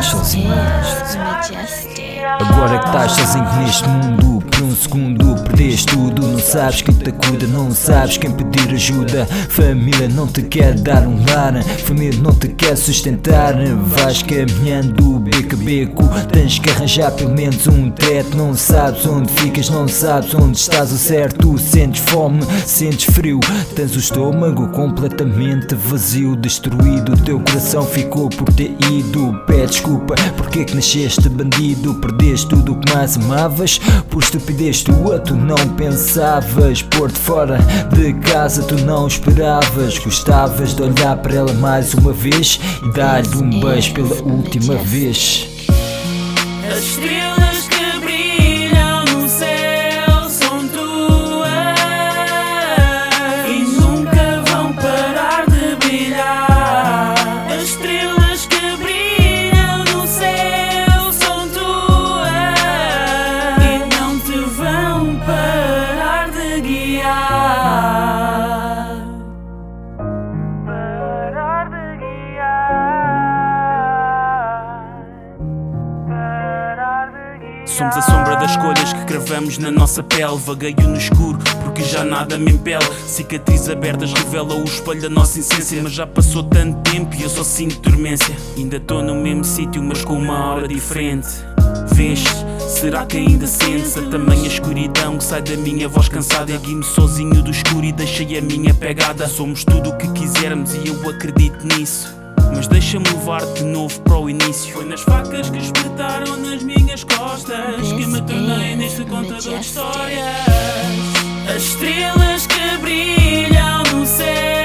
sozinho. Agora que estás sozinho neste mundo, por um segundo perdeste tudo. Não sabes quem te cuida, não sabes quem pedir ajuda. Família não te quer dar um lar, família não te quer sustentar. Vais caminhando beco a beco, tens que arranjar pelo menos um teto. Não sabes onde ficas, não sabes onde estás ao certo. Sentes fome, sentes frio, tens o estômago completamente vazio, destruído. O teu coração ficou por ter ido. Pede desculpa, porque é que nasceste bandido? Perdeste tudo o que mais amavas, por estupidez tua tu não pensavas. Pôr-te fora de casa tu não esperavas. Gostavas de olhar para ela mais uma vez e dar-lhe um beijo pela última vez. As estrelas que brilham no céu são tuas e nunca vão parar de brilhar. As estrelas que brilham no céu são tuas e não te vão parar de guiar. Parar de guiar. Somos a sombra das escolhas que cravamos na nossa pele. Vagueio no escuro porque já nada me impele. Cicatrizes abertas revelam o espelho da nossa essência. Mas já passou tanto tempo e eu só sinto dormência. Ainda estou no mesmo sítio mas com uma hora diferente. Vês? Será que ainda sentes a tamanha escuridão que sai da minha voz cansada? Ergui-me sozinho do escuro e deixei a minha pegada. Somos tudo o que quisermos e eu acredito nisso. Mas deixa-me levar de novo para o início. Foi nas facas que espetaram nas minhas costas que me tornei neste contador de histórias. As estrelas que brilham no céu